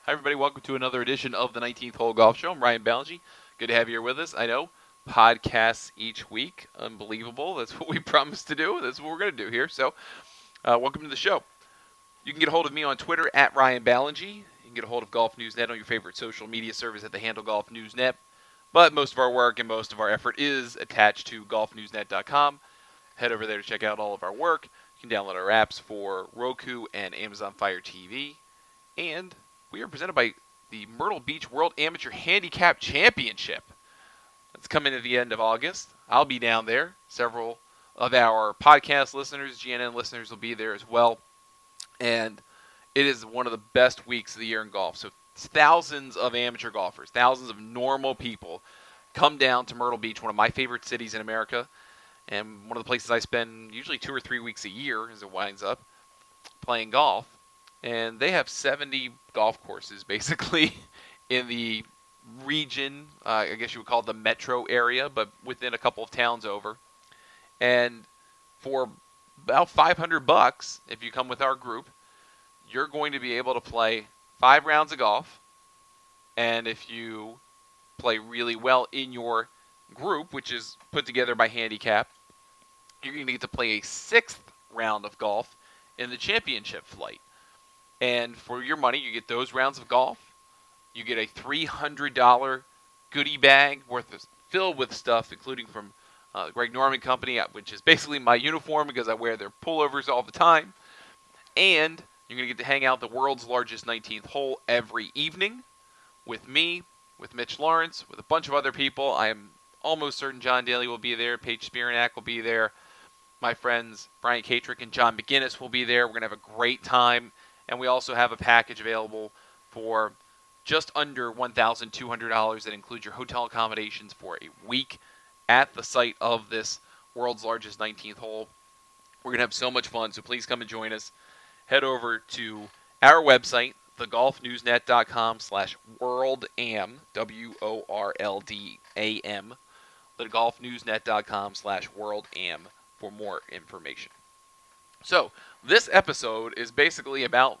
Hi, everybody. Welcome to another edition of the 19th Hole Golf Show. I'm Ryan Ballingy. Good to have you here with us. I know, podcasts each week. Unbelievable. That's what we promised to do. That's what we're going to do here. So, welcome to the show. You can get a hold of me on Twitter at Ryan Ballingy. You can get a hold of Golf News Net on your favorite social media service at the handle Golf News Net. But most of our work and most of our effort is attached to golfnewsnet.com. Head over there to check out all of our work. You can download our apps for Roku and Amazon Fire TV. And we are presented by the Myrtle Beach World Amateur Handicap Championship. That's coming at the end of August. I'll be down there. Several of our podcast listeners, GNN listeners, will be there as well. And it is one of the best weeks of the year in golf. So thousands of amateur golfers, thousands of normal people come down to Myrtle Beach, one of my favorite cities in America, and one of the places I spend usually 2 or 3 weeks a year as it winds up playing golf. And they have 70 golf courses basically in the region. I guess you would call it the metro area, but within a couple of towns over. And for about $500, if you come with our group, you're going to be able to play 5 rounds of golf. And if you play really well in your group, which is put together by Handicap, you're going to get to play a 6th round of golf in the championship flight. And for your money, you get those rounds of golf. You get a $300 goodie bag filled with stuff, including from Greg Norman Company, which is basically my uniform because I wear their pullovers all the time. And you're going to get to hang out the world's largest 19th hole every evening with me, with Mitch Lawrence, with a bunch of other people. I am almost certain John Daly will be there. Paige Spiranak will be there. My friends Brian Katrick and John McGinnis will be there. We're going to have a great time. And we also have a package available for just under $1,200 that includes your hotel accommodations for a week at the site of this world's largest 19th hole. We're going to have so much fun, so please come and join us. Head over to our website, thegolfnewsnet.com/worldam, WORLDAM, thegolfnewsnet.com/worldam for more information. So, this episode is basically about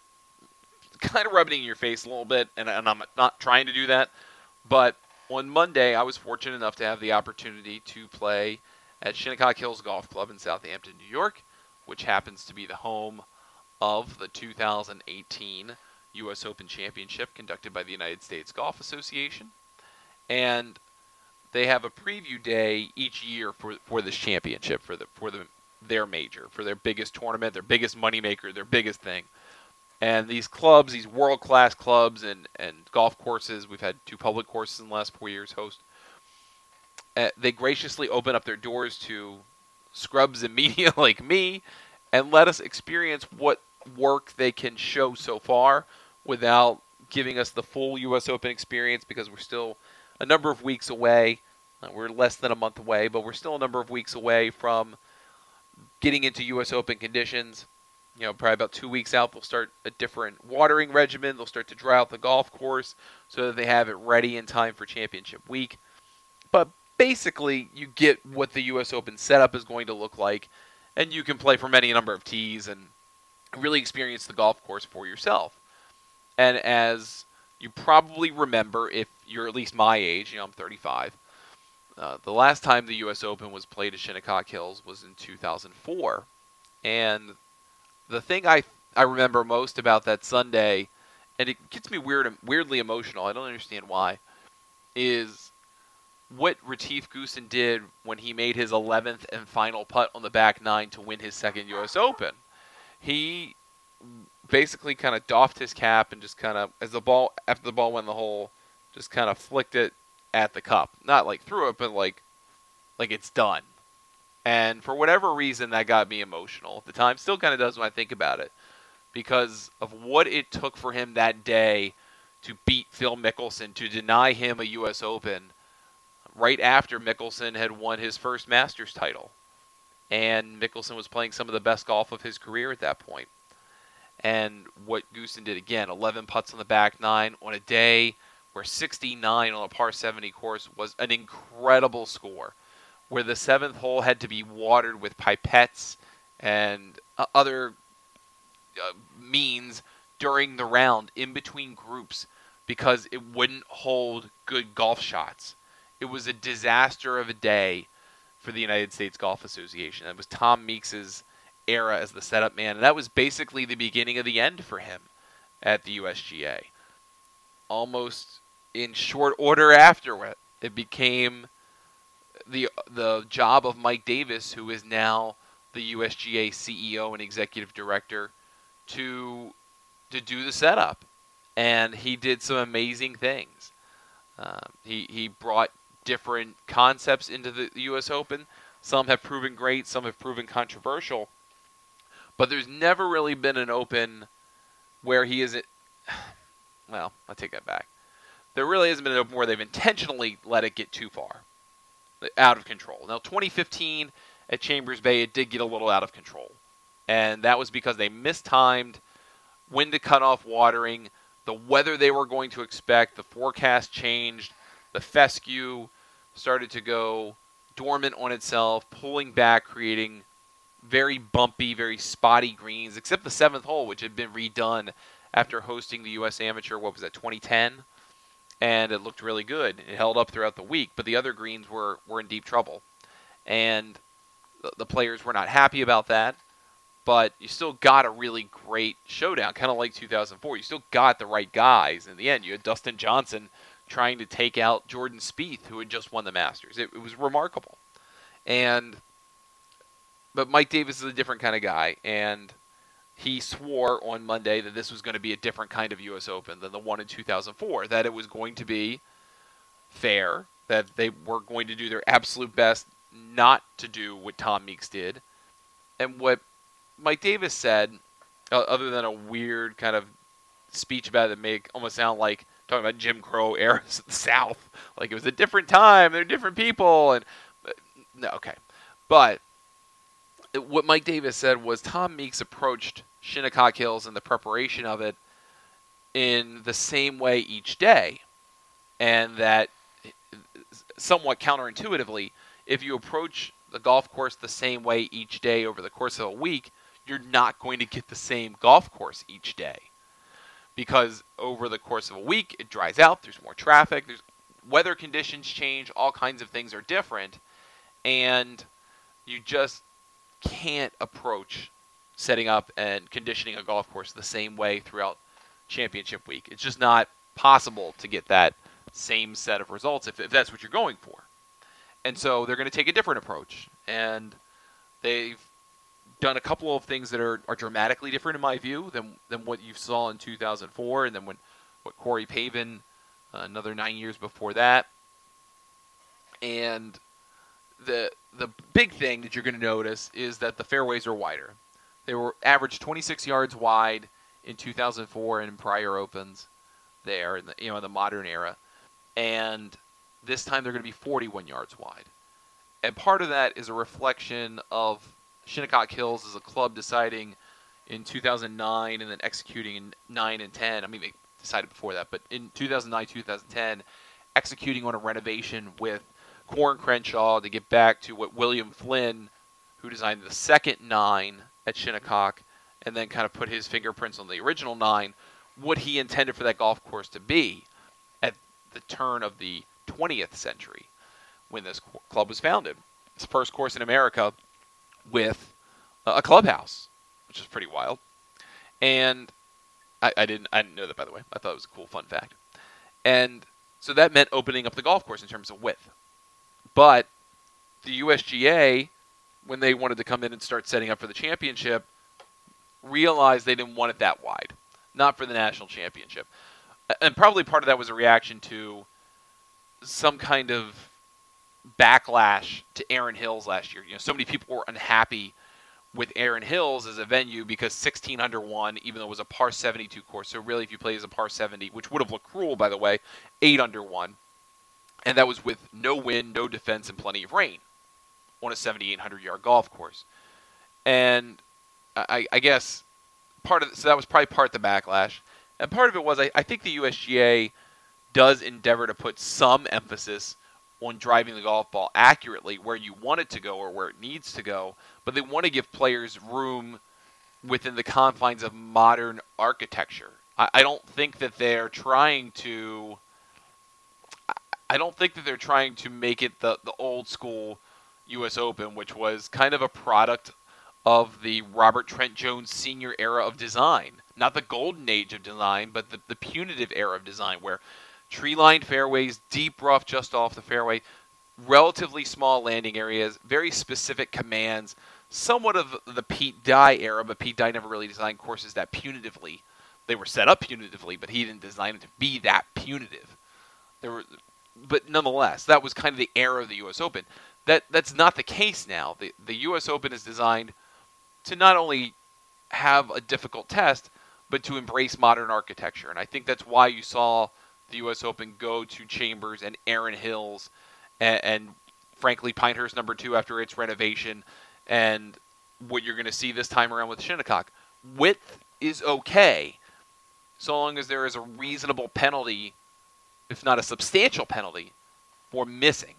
kind of rubbing it in your face a little bit, and I'm not trying to do that, but on Monday, I was fortunate enough to have the opportunity to play at Shinnecock Hills Golf Club in Southampton, New York, which happens to be the home of the 2018 U.S. Open Championship conducted by the United States Golf Association. And they have a preview day each year for this championship, for their major, for their biggest tournament, their biggest moneymaker, their biggest thing. And these clubs, these world-class clubs and golf courses, we've had 2 public courses in the last 4 years host, they graciously open up their doors to scrubs and media like me and let us experience what work they can show so far without giving us the full U.S. Open experience because we're still a number of weeks away. We're less than a month away, but we're still a number of weeks away from getting into U.S. Open conditions. Probably about 2 weeks out, they'll start a different watering regimen. They'll start to dry out the golf course so that they have it ready in time for championship week. But basically, you get what the U.S. Open setup is going to look like, and you can play from any number of tees and really experience the golf course for yourself. And as you probably remember, if you're at least my age, I'm 35, the last time the U.S. Open was played at Shinnecock Hills was in 2004. And the thing I remember most about that Sunday, and it gets me weirdly emotional, I don't understand why, is what Retief Goosen did when he made his 11th and final putt on the back 9 to win his second U.S. Open. He basically kind of doffed his cap and just kind of, after the ball went in the hole, just kind of flicked it at the cup. Not like through it, but like it's done. And for whatever reason, that got me emotional at the time. Still kind of does when I think about it. Because of what it took for him that day to beat Phil Mickelson, to deny him a U.S. Open, right after Mickelson had won his first Masters title. And Mickelson was playing some of the best golf of his career at that point. And what Goosen did again, 11 putts on the back 9 on a day where 69 on a par 70 course was an incredible score, where the 7th hole had to be watered with pipettes and other means during the round in between groups because it wouldn't hold good golf shots. It was a disaster of a day for the United States Golf Association. It was Tom Meeks's era as the setup man, and that was basically the beginning of the end for him at the USGA. Almost in short order after it became the job of Mike Davis, who is now the USGA CEO and executive director, to do the setup, and he did some amazing things. He brought different concepts into the U.S. Open. Some have proven great, some have proven controversial, but there's never really been an Open where he isn't. Well, I take that back. There really hasn't been an Open where they've intentionally let it get too far, out of control. Now, 2015 at Chambers Bay, it did get a little out of control, and that was because they mistimed when to cut off watering, the weather they were going to expect, the forecast changed, the fescue started to go dormant on itself, pulling back, creating very bumpy, very spotty greens, except the 7th hole, which had been redone after hosting the U.S. Amateur, 2010? And it looked really good. It held up throughout the week, but the other greens were in deep trouble. And the players were not happy about that, but you still got a really great showdown, kind of like 2004. You still got the right guys. In the end, you had Dustin Johnson trying to take out Jordan Spieth, who had just won the Masters. It was remarkable. But Mike Davis is a different kind of guy, and he swore on Monday that this was going to be a different kind of U.S. Open than the one in 2004, that it was going to be fair, that they were going to do their absolute best not to do what Tom Meeks did. And what Mike Davis said, other than a weird kind of speech about it that made it almost sound like talking about Jim Crow eras of the South, like it was a different time, they're different people, and no, okay. But what Mike Davis said was Tom Meeks approached Shinnecock Hills and the preparation of it in the same way each day, and that somewhat counterintuitively, if you approach the golf course the same way each day over the course of a week, you're not going to get the same golf course each day. Because over the course of a week, it dries out, there's more traffic, there's weather conditions change, all kinds of things are different, and you just can't approach setting up and conditioning a golf course the same way throughout championship week. It's just not possible to get that same set of results if that's what you're going for. And so they're going to take a different approach. And they've done a couple of things that are dramatically different in my view than what you saw in 2004 and then what Corey Pavin, another 9 years before that. And the big thing that you're going to notice is that the fairways are wider. They were averaged 26 yards wide in 2004 and in prior Opens there in the modern era. And this time they're going to be 41 yards wide. And part of that is a reflection of Shinnecock Hills as a club deciding in 2009 and then executing in 9 and 10. I mean, they decided before that, but in 2009, 2010, executing on a renovation with Corin Crenshaw to get back to what William Flynn, who designed the second 9 at Shinnecock, and then kind of put his fingerprints on the original 9, what he intended for that golf course to be at the turn of the 20th century when this club was founded. It's the first course in America with a clubhouse, which is pretty wild. And I didn't know that, by the way. I thought it was a cool fun fact. And so that meant opening up the golf course in terms of width. But the USGA, when they wanted to come in and start setting up for the championship, realized they didn't want it that wide. Not for the national championship. And probably part of that was a reaction to some kind of backlash to Erin Hills last year. So many people were unhappy with Erin Hills as a venue because 16 under 1, even though it was a par 72 course. So really, if you play as a par 70, which would have looked cruel, by the way, 8 under 1. And that was with no wind, no defense, and plenty of rain on a 7,800-yard golf course. And I guess so that was probably part of the backlash. And part of it was I think the USGA does endeavor to put some emphasis on driving the golf ball accurately where you want it to go or where it needs to go, but they want to give players room within the confines of modern architecture. I don't think that they're trying to. I don't think that they're trying to make it the old school U.S. Open, which was kind of a product of the Robert Trent Jones Sr. era of design. Not the golden age of design, but the punitive era of design, where tree-lined fairways, deep rough just off the fairway, relatively small landing areas, very specific commands, somewhat of the Pete Dye era, but Pete Dye never really designed courses that punitively. They were set up punitively, but he didn't design it to be that punitive. But nonetheless, that was kind of the era of the U.S. Open. That's not the case now. The U.S. Open is designed to not only have a difficult test, but to embrace modern architecture. And I think that's why you saw the U.S. Open go to Chambers and Erin Hills and frankly, Pinehurst #2 after its renovation, and what you're going to see this time around with Shinnecock. Width is okay, so long as there is a reasonable penalty, if not a substantial penalty, for missing.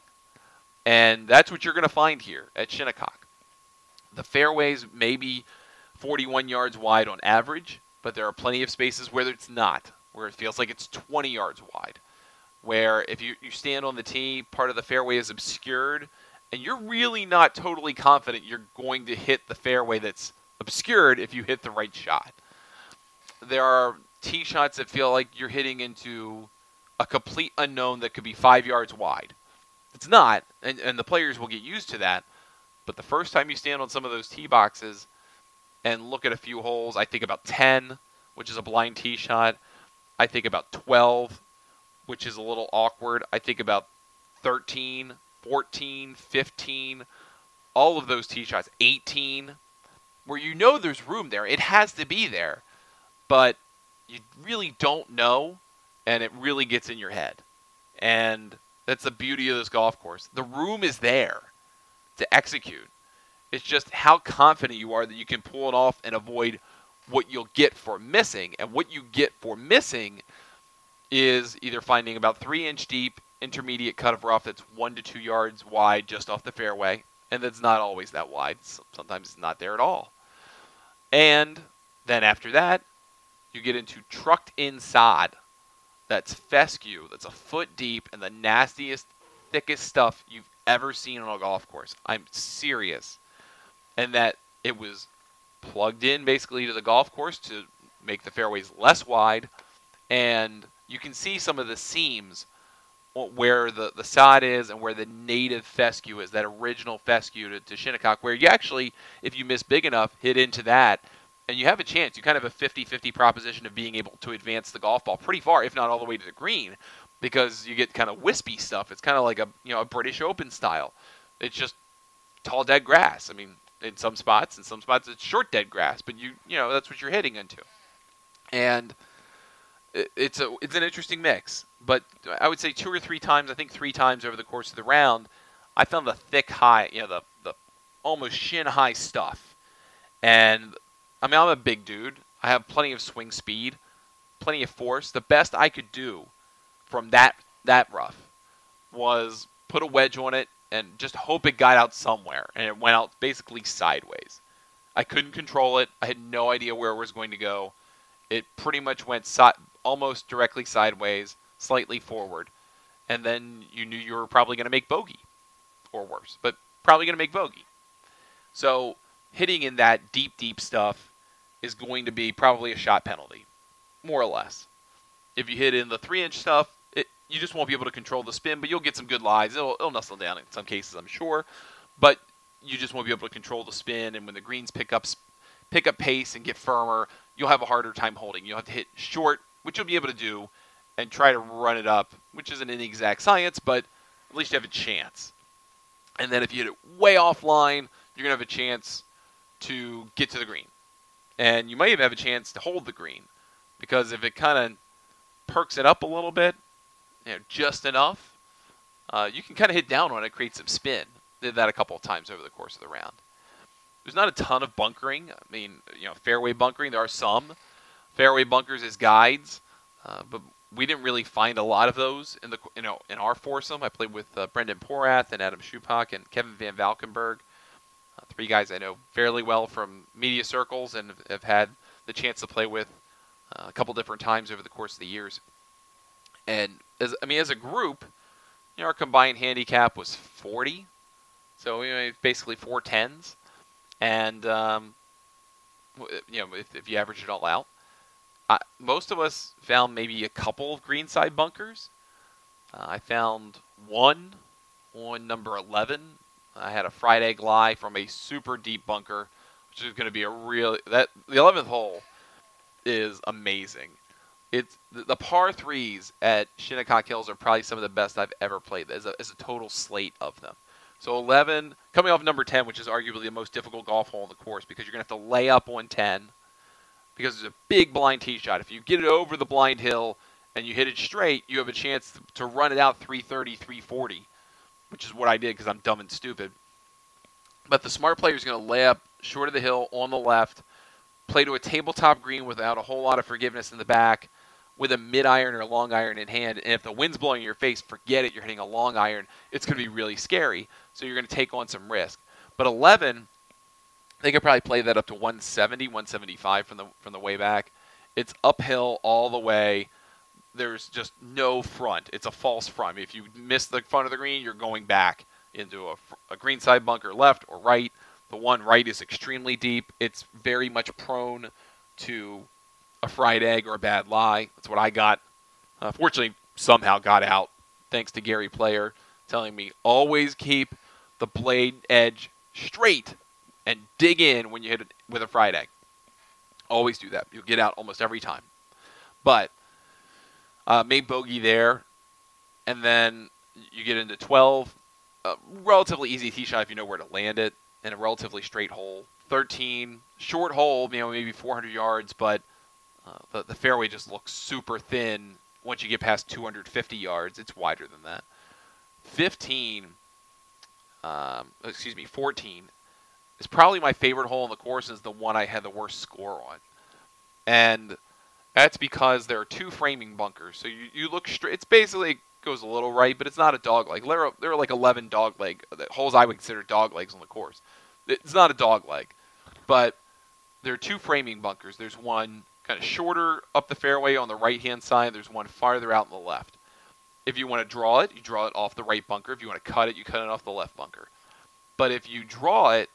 And that's what you're going to find here at Shinnecock. The fairways may be 41 yards wide on average, but there are plenty of spaces where it's not, where it feels like it's 20 yards wide, where if you stand on the tee, part of the fairway is obscured, and you're really not totally confident you're going to hit the fairway that's obscured if you hit the right shot. There are tee shots that feel like you're hitting into a complete unknown that could be 5 yards wide. It's not, and the players will get used to that, but the first time you stand on some of those tee boxes and look at a few holes, I think about 10, which is a blind tee shot. I think about 12, which is a little awkward. I think about 13, 14, 15, all of those tee shots, 18, where you know there's room there. It has to be there, but you really don't know, and it really gets in your head. And that's the beauty of this golf course. The room is there to execute. It's just how confident you are that you can pull it off and avoid what you'll get for missing. And what you get for missing is either finding about 3-inch deep intermediate cut of rough that's 1 to 2 yards wide just off the fairway, and that's not always that wide. Sometimes it's not there at all. And then after that, you get into trucked in sod. That's fescue, that's a foot deep, and the nastiest, thickest stuff you've ever seen on a golf course. I'm serious. And that it was plugged in basically to the golf course to make the fairways less wide, and you can see some of the seams where the sod is and where the native fescue is, that original fescue to Shinnecock, where you actually, if you miss big enough, hit into that, and you have a chance. You kind of have a 50-50 proposition of being able to advance the golf ball pretty far, if not all the way to the green, because you get kind of wispy stuff. It's kind of like a British Open style. It's just tall dead grass. I mean, in some spots it's short dead grass, but you know that's what you're hitting into. And it's an interesting mix, but I would say 2 or 3 times, I think 3 times over the course of the round, I found the thick high, the almost shin high stuff. And I mean, I'm a big dude. I have plenty of swing speed, plenty of force. The best I could do from that rough was put a wedge on it and just hope it got out somewhere, and it went out basically sideways. I couldn't control it. I had no idea where it was going to go. It pretty much went almost directly sideways, slightly forward, and then you knew you were probably going to make bogey, or worse, but probably going to make bogey. So hitting in that deep stuff is going to be probably a shot penalty, more or less. If you hit in the 3-inch stuff, you just won't be able to control the spin, but you'll get some good lies. It'll nestle down in some cases, I'm sure, but you just won't be able to control the spin, and when the greens pick up pace and get firmer, you'll have a harder time holding. You'll have to hit short, which you'll be able to do, and try to run it up, which isn't an exact science, but at least you have a chance. And then if you hit it way offline, you're going to have a chance to get to the green. And you might even have a chance to hold the green, because if it kind of perks it up a little bit, just enough, you can kind of hit down on it, create some spin. Did that a couple of times over the course of the round. There's not a ton of bunkering. I mean, fairway bunkering. There are some fairway bunkers as guides, but we didn't really find a lot of those in our foursome. I played with Brendan Porath and Adam Schupak and Kevin Van Valkenburg. Three guys I know fairly well from media circles and have had the chance to play with a couple different times over the course of the years. And as a group, our combined handicap was 40, so basically 4 10s, and if you average it all out, most of us found maybe a couple of greenside bunkers. I found one on number 11. I had a fried egg lie from a super deep bunker, which is going to be the 11th hole is amazing. It's the par threes at Shinnecock Hills are probably some of the best I've ever played as a total slate of them. So 11, coming off number 10, which is arguably the most difficult golf hole on the course because you're going to have to lay up on 10 because there's a big blind tee shot. If you get it over the blind hill and you hit it straight, you have a chance to run it out 330, 340, which is what I did because I'm dumb and stupid. But the smart player is going to lay up short of the hill on the left, play to a tabletop green without a whole lot of forgiveness in the back, with a mid-iron or a long iron in hand. And if the wind's blowing in your face, forget it. You're hitting a long iron. It's going to be really scary. So you're going to take on some risk. But 11, they could probably play that up to 170, 175 from the way back. It's uphill all the way. There's just no front. It's a false front. If you miss the front of the green, you're going back into a greenside bunker left or right. The one right is extremely deep. It's very much prone to a fried egg or a bad lie. That's what I got. Fortunately, somehow got out thanks to Gary Player telling me always keep the blade edge straight and dig in when you hit it with a fried egg. Always do that. You'll get out almost every time. But made bogey there, and then you get into 12. Relatively easy tee shot if you know where to land it, in a relatively straight hole. 13, short hole, maybe 400 yards, but the fairway just looks super thin once you get past 250 yards. It's wider than that. 14 is probably my favorite hole on the course, and is the one I had the worst score on. And that's because there are two framing bunkers. So you look straight. It's basically goes a little right, but it's not a dog leg. There are like 11 dog leg holes I would consider dog legs on the course. It's not a dog leg, but there are two framing bunkers. There's one kind of shorter up the fairway on the right-hand side. There's one farther out on the left. If you want to draw it, you draw it off the right bunker. If you want to cut it, you cut it off the left bunker. But if you draw it,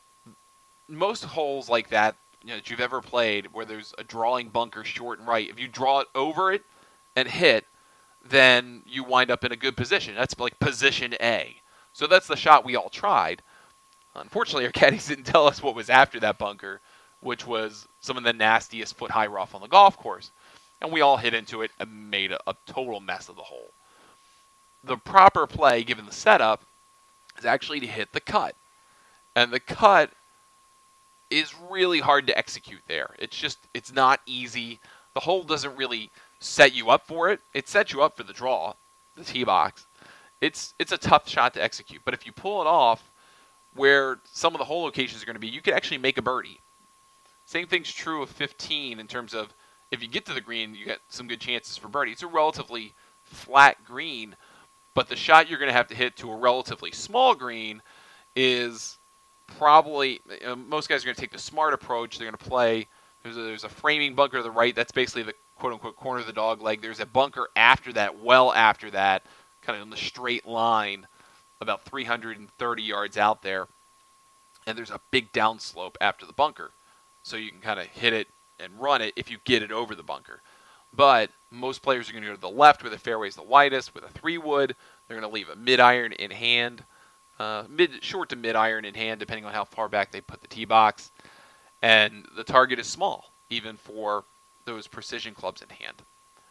most holes like that, that you've ever played where there's a drawing bunker short and right, if you draw it over it and hit, then you wind up in a good position. That's like position A. So that's the shot we all tried. Unfortunately, our caddies didn't tell us what was after that bunker, which was some of the nastiest foot-high rough on the golf course. And we all hit into it and made a total mess of the hole. The proper play, given the setup, is actually to hit the cut. And the cut is really hard to execute there. It's not easy. The hole doesn't really set you up for it. It sets you up for the draw, the tee box. It's a tough shot to execute. But if you pull it off where some of the hole locations are going to be, you could actually make a birdie. Same thing's true of 15 in terms of if you get to the green, you get some good chances for birdie. It's a relatively flat green, but the shot you're going to hit to a relatively small green is probably, most guys are going to take the smart approach. They're going to play, there's a framing bunker to the right. That's basically the quote-unquote corner of the dog leg. There's a bunker after that, well after that, kind of in the straight line, about 330 yards out there. And there's a big downslope after the bunker. So you can kind of hit it and run it if you get it over the bunker. But most players are going to go to the left where the fairway is the widest with a 3-wood. They're going to leave a mid-iron in hand, short to mid-iron in hand, depending on how far back they put the tee box. And the target is small, even for those precision clubs in hand.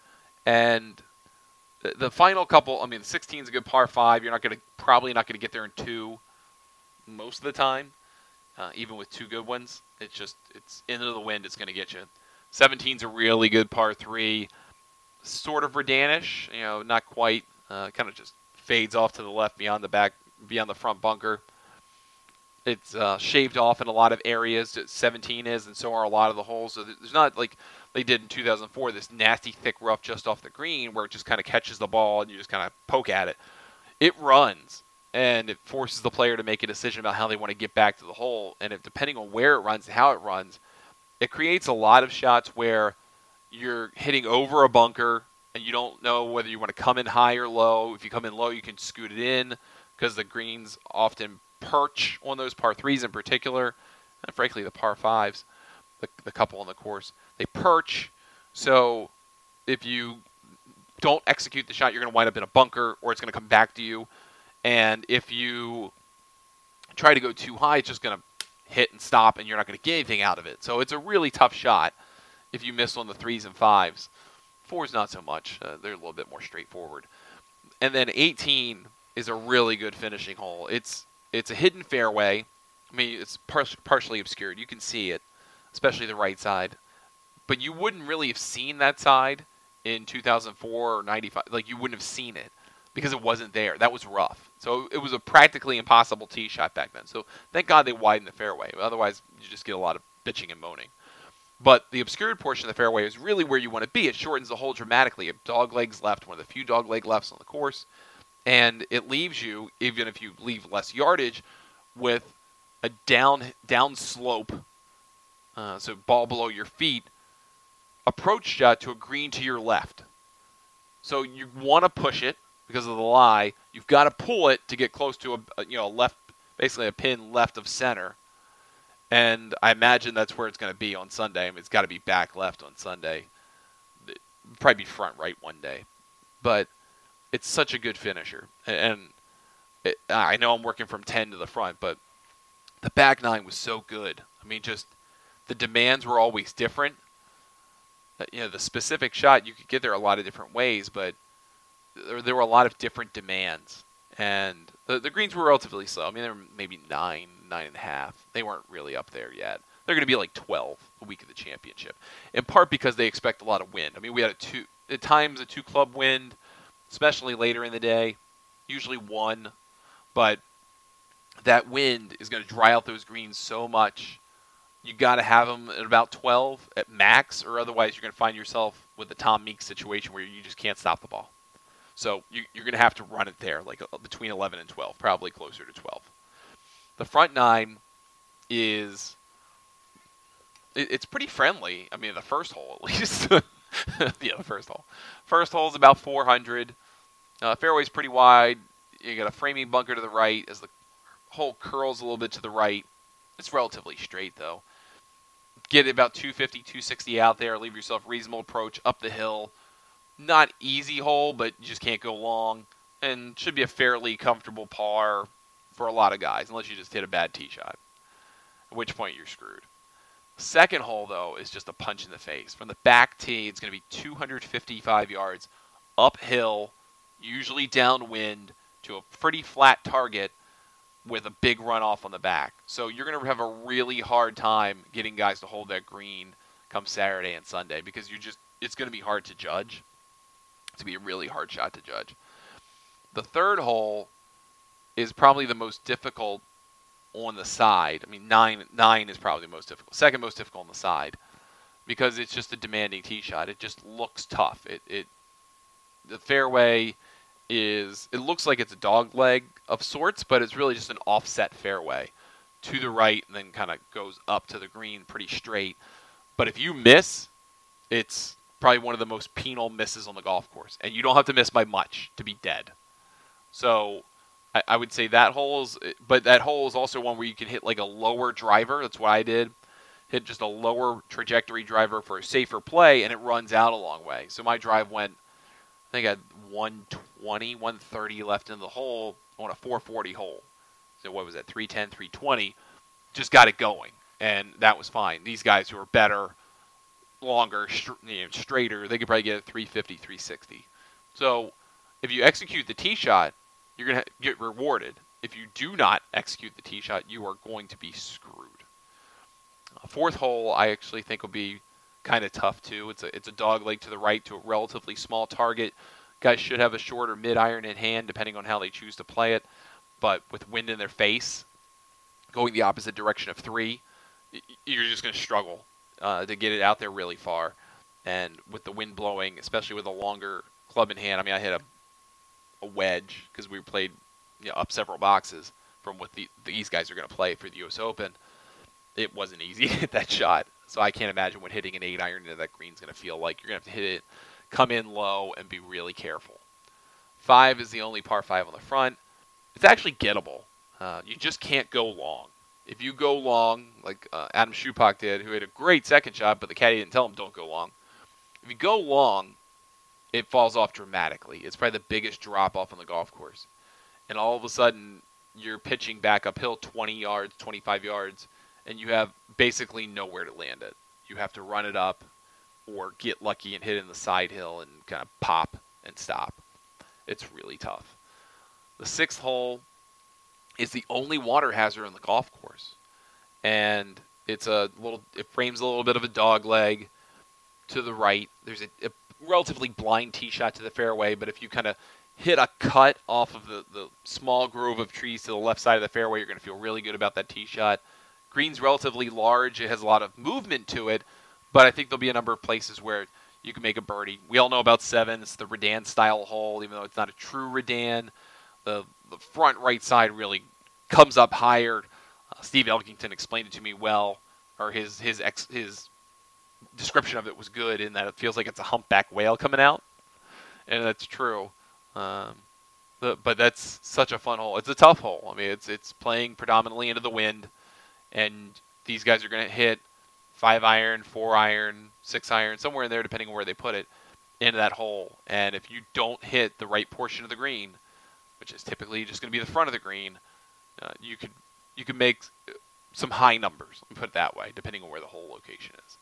And the final couple, 16 is a good par 5. You're probably not going to get there in 2 most of the time, even with 2 good ones. It's into the wind. It's going to get you. 17's a really good par 3, sort of Verdanish, not quite. Kind of just fades off to the left beyond the front bunker. It's shaved off in a lot of areas. 17 is, and so are a lot of the holes. So there's not like they did in 2004, this nasty thick rough just off the green where it just kind of catches the ball and you just kind of poke at it. It runs, and it forces the player to make a decision about how they want to get back to the hole. And depending on where it runs and how it runs, it creates a lot of shots where you're hitting over a bunker and you don't know whether you want to come in high or low. If you come in low, you can scoot it in because the greens often perch on those par 3s in particular, and frankly the par 5s, the couple on the course. They perch, so if you don't execute the shot, you're going to wind up in a bunker or it's going to come back to you. And if you try to go too high, it's just going to hit and stop and you're not going to get anything out of it. So it's a really tough shot if you miss on the 3s and 5s. 4s not so much. They're a little bit more straightforward. And then 18 is a really good finishing hole. It's a hidden fairway. I mean, it's partially obscured. You can see it, especially the right side. But you wouldn't really have seen that side in 2004 or 95. Like, you wouldn't have seen it because it wasn't there. That was rough. So it was a practically impossible tee shot back then. So thank God they widened the fairway. Otherwise, you just get a lot of bitching and moaning. But the obscured portion of the fairway is really where you want to be. It shortens the hole dramatically. A dog legs left, one of the few dog leg lefts on the course. And it leaves you, even if you leave less yardage, with a down slope, so ball below your feet, approach shot to a green to your left. So you want to push it because of the lie. You've got to pull it to get close to a left, basically a pin left of center. And I imagine that's where it's going to be on Sunday. I mean, it's got to be back left on Sunday. It'll probably be front right one day. But it's such a good finisher. And I know I'm working from 10 to the front, but the back 9 was so good. I mean, just the demands were always different. The specific shot, you could get there a lot of different ways, but there were a lot of different demands. And the greens were relatively slow. I mean, they were maybe 9.5. They weren't really up there yet. They're going to be like 12 the week of the championship, in part because they expect a lot of wind. I mean, we had at times a 2-club wind, especially later in the day, usually 1, but that wind is going to dry out those greens so much. You got to have them at about 12 at max, or otherwise you're going to find yourself with the Tom Meeks situation where you just can't stop the ball. So you're going to have to run it there, like between 11 and 12, probably closer to 12. The front 9 is it's pretty friendly. I mean, the first hole at least. Yeah, the first hole. First hole is about 400. Fairway's pretty wide. You got a framing bunker to the right as the hole curls a little bit to the right. It's relatively straight, though. Get about 250, 260 out there. Leave yourself reasonable approach up the hill. Not easy hole, but you just can't go long. And should be a fairly comfortable par for a lot of guys, unless you just hit a bad tee shot, at which point you're screwed. Second hole, though, is just a punch in the face. From the back tee, it's going to be 255 yards uphill, usually downwind, to a pretty flat target with a big runoff on the back. So you're going to have a really hard time getting guys to hold that green come Saturday and Sunday because it's going to be hard to judge. It's going to be a really hard shot to judge. The third hole is probably the most difficult on the side. I mean, 9 is probably the most difficult. Second most difficult on the side because it's just a demanding tee shot. It just looks tough. The fairway it looks like it's a dog leg of sorts, but it's really just an offset fairway to the right and then kind of goes up to the green pretty straight. But if you miss, it's probably one of the most penal misses on the golf course. And you don't have to miss by much to be dead. So I would say that hole is also one where you can hit like a lower driver. That's what I did. Hit just a lower trajectory driver for a safer play, and it runs out a long way. So my drive went, I think I had 120, 130 left in the hole on a 440 hole. So what was that, 310, 320? Just got it going, and that was fine. These guys who are better, longer, straighter, they could probably get a 350, 360. So if you execute the tee shot, you're going to get rewarded. If you do not execute the tee shot, you are going to be screwed. Fourth hole, I actually think will be kind of tough too. It's a dog leg to the right to a relatively small target. Guys should have a short or mid-iron in hand, depending on how they choose to play it. But with wind in their face, going the opposite direction of 3, you're just going to struggle to get it out there really far. And with the wind blowing, especially with a longer club in hand, I mean, I hit a wedge because we played up several boxes from what these guys are going to play for the U.S. Open. It wasn't easy to hit that shot. So I can't imagine what hitting an 8-iron into that green's going to feel like. You're going to have to hit it, come in low, and be really careful. 5 is the only par 5 on the front. It's actually gettable. You just can't go long. If you go long, like Adam Schupak did, who had a great second shot, but the caddy didn't tell him don't go long. If you go long, it falls off dramatically. It's probably the biggest drop-off on the golf course. And all of a sudden, you're pitching back uphill 20 yards, 25 yards, and you have basically nowhere to land it. You have to run it up or get lucky and hit it in the side hill and kind of pop and stop. It's really tough. The 6th hole is the only water hazard on the golf course. And it frames a little bit of a dog leg to the right. There's a relatively blind tee shot to the fairway, but if you kind of hit a cut off of the small grove of trees to the left side of the fairway, you're going to feel really good about that tee shot. Green's relatively large. It has a lot of movement to it, but I think there'll be a number of places where you can make a birdie. We all know about 7. It's the Redan-style hole, even though it's not a true Redan. The front right side really comes up higher. Steve Elkington explained it to me well, or his description of it was good in that it feels like it's a humpback whale coming out, and that's true. But that's such a fun hole. It's a tough hole. I mean, it's playing predominantly into the wind, and these guys are going to hit 5-iron, 4-iron, 6-iron, somewhere in there, depending on where they put it, into that hole. And if you don't hit the right portion of the green, which is typically just going to be the front of the green, you could make some high numbers. Let me put it that way, depending on where the hole location is.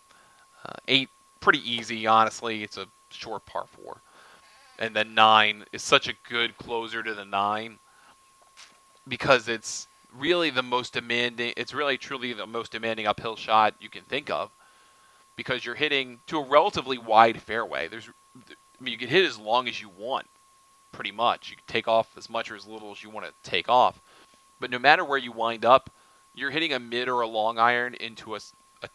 8, pretty easy, honestly. It's a short par 4. And then 9 is such a good closer to the 9 because it's really the most demanding. It's really truly the most demanding uphill shot you can think of because you're hitting to a relatively wide fairway. You can hit as long as you want, pretty much. You can take off as much or as little as you want to take off. But no matter where you wind up, you're hitting a mid or a long iron into a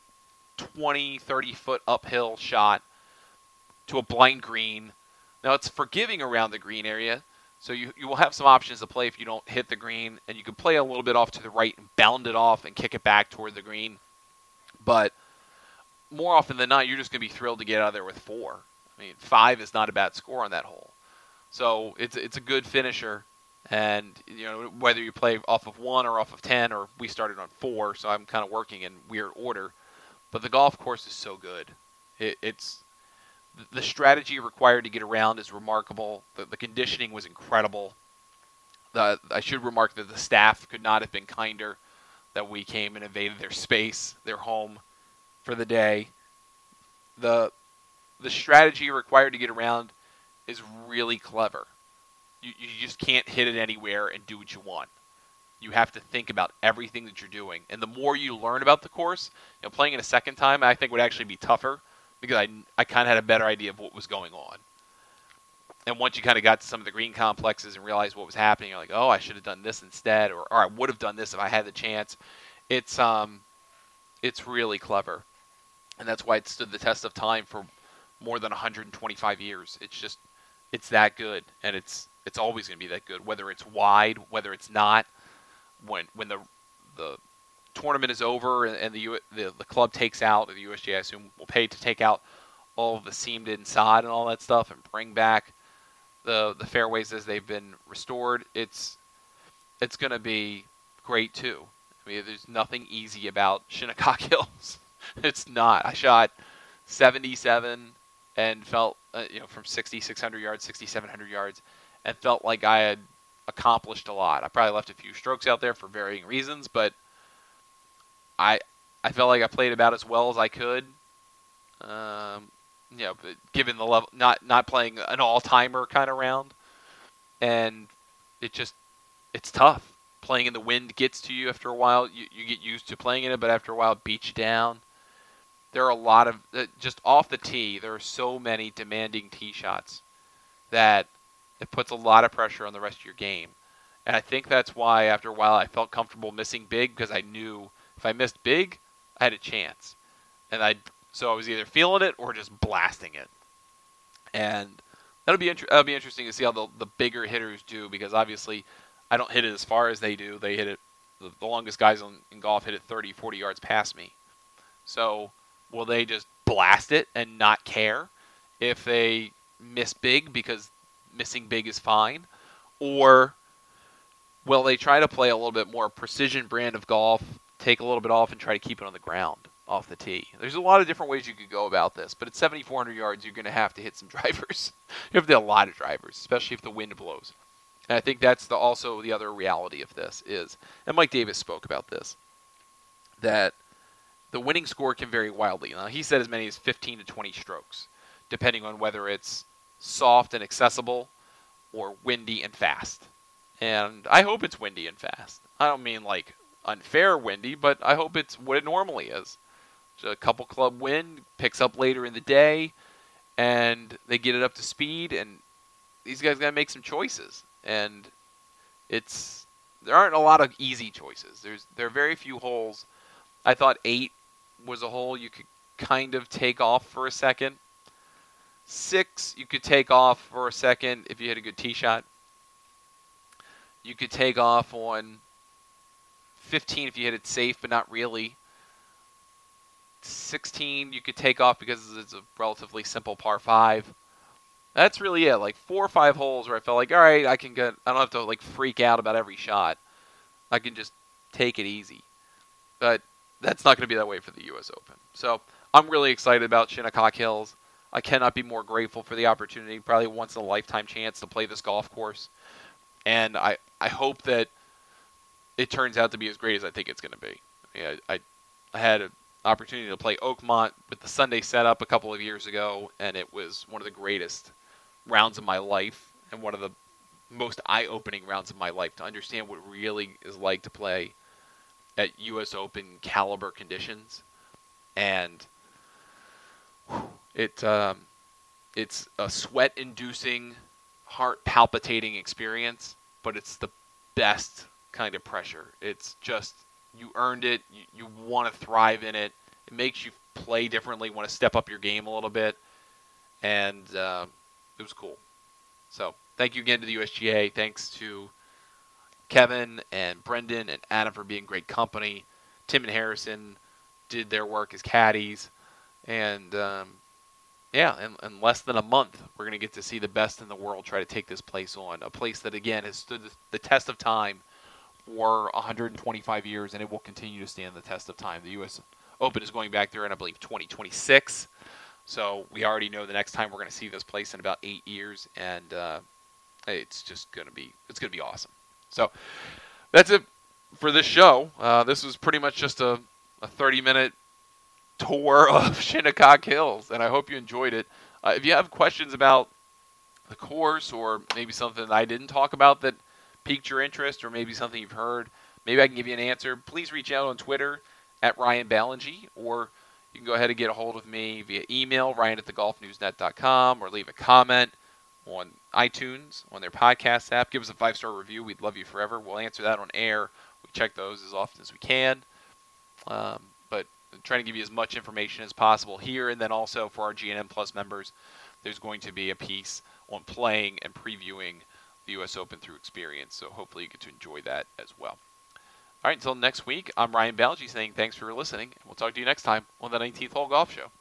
20, 30-foot uphill shot to a blind green. Now, it's forgiving around the green area, so you will have some options to play if you don't hit the green, and you can play a little bit off to the right and bound it off and kick it back toward the green. But more often than not, you're just going to be thrilled to get out of there with 4. I mean, 5 is not a bad score on that hole. So it's a good finisher, and whether you play off of 1 or off of 10, or we started on 4, so I'm kind of working in weird order. But the golf course is so good. It's the strategy required to get around is remarkable. The conditioning was incredible. I should remark that the staff could not have been kinder that we came and invaded their space, their home, for the day. The strategy required to get around is really clever. You just can't hit it anywhere and do what you want. You have to think about everything that you're doing. And the more you learn about the course, playing it a second time, I think would actually be tougher because I kind of had a better idea of what was going on. And once you kind of got to some of the green complexes and realized what was happening, you're like, oh, I should have done this instead, or I would have done this if I had the chance. It's really clever. And that's why it stood the test of time for more than 125 years. It's that good, and it's always going to be that good, whether it's wide, whether it's not. When the tournament is over and the club takes out, or the USGA, I assume, will pay to take out all of the seamed inside and all that stuff and bring back the fairways as they've been restored, it's going to be great too. I mean, there's nothing easy about Shinnecock Hills. It's not. I shot 77 and felt, from 6,600 yards, 6,700 yards, and felt like I had accomplished a lot. I probably left a few strokes out there for varying reasons, but I felt like I played about as well as I could. But given the level, not playing an all-timer kind of round, and it's tough. Playing in the wind gets to you after a while. You get used to playing in it, but after a while it beats you down. There are a lot of, just off the tee, there are so many demanding tee shots that it puts a lot of pressure on the rest of your game. And I think that's why after a while I felt comfortable missing big, because I knew if I missed big, I had a chance. So I was either feeling it or just blasting it. And that'll be interesting to see how the bigger hitters do, because obviously I don't hit it as far as they do. They hit it, the longest guys in golf hit it 30, 40 yards past me. So will they just blast it and not care if they miss big because missing big is fine? Or will they try to play a little bit more precision brand of golf, take a little bit off and try to keep it on the ground off the tee? There's a lot of different ways you could go about this, but at 7,400 yards, you're going to have to hit some drivers. You have to hit a lot of drivers, especially if the wind blows. And I think that's also the other reality of this is, and Mike Davis spoke about this, that the winning score can vary wildly. Now, he said as many as 15 to 20 strokes, depending on whether it's soft and accessible or windy and fast. And I hope it's windy and fast. I don't mean like unfair windy, but I hope it's what it normally is. So a couple club wind, picks up later in the day, and they get it up to speed, and these guys got to make some choices. And there aren't a lot of easy choices. There are very few holes. I thought 8 was a hole you could kind of take off for a second. 6, you could take off for a second if you hit a good tee shot. You could take off on 15 if you hit it safe, but not really. 16, you could take off because it's a relatively simple par 5. That's really it. Like 4 or 5 holes where I felt like, all right, I don't have to like freak out about every shot. I can just take it easy. But that's not going to be that way for the U.S. Open. So I'm really excited about Shinnecock Hills. I cannot be more grateful for the opportunity, probably once in a lifetime chance to play this golf course. And I hope that it turns out to be as great as I think it's going to be. I had an opportunity to play Oakmont with the Sunday setup a couple of years ago, and it was one of the greatest rounds of my life and one of the most eye-opening rounds of my life to understand what it really is like to play at U.S. Open caliber conditions. And it's a sweat-inducing, heart-palpitating experience, but it's the best kind of pressure. It's just, you earned it. You want to thrive in it. It makes you play differently, want to step up your game a little bit. And it was cool. So thank you again to the USGA. Thanks to Kevin and Brendan and Adam for being great company. Tim and Harrison did their work as caddies. And in less than a month, we're going to get to see the best in the world try to take this place on. A place that, again, has stood the test of time for 125 years, and it will continue to stand the test of time. The U.S. Open is going back there in, I believe, 2026. So we already know the next time we're going to see this place in about 8 years, and it's just going to be awesome. So that's it for this show. This was pretty much just a 30-minute tour of Shinnecock Hills, and I hope you enjoyed it. If you have questions about the course or maybe something that I didn't talk about that piqued your interest, or maybe something you've heard, maybe I can give you an answer, please reach out on Twitter at Ryan Ballengee, or you can go ahead and get a hold of me via email, ryan@thegolfnewsnet.com, or leave a comment on iTunes, on their podcast app. Give us a 5-star review. We'd love you forever. We'll answer that on air. We check those as often as we can. But I'm trying to give you as much information as possible here, and then also for our GNM Plus members, there's going to be a piece on playing and previewing the U.S. Open through experience, so hopefully you get to enjoy that as well. All right, until next week, I'm Ryan Ballengee saying thanks for listening, and we'll talk to you next time on the 19th Hole Golf Show.